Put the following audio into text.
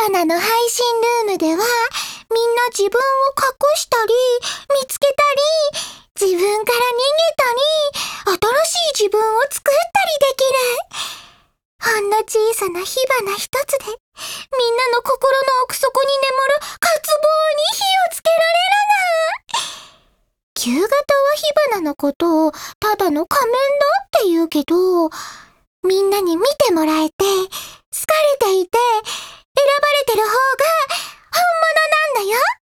バナの配信ルームでは、みんな自分を隠したり、見つけたり、自分から逃げたり、新しい自分を作ったりできる。ほんの小さな火花一つで、みんなの心の奥底に眠る渇望に火をつけられるな。旧型は火花のことをただの仮面だって言うけど、みんなに見てもらえて、好かれていて、選ばれてる方が本物なんだよ。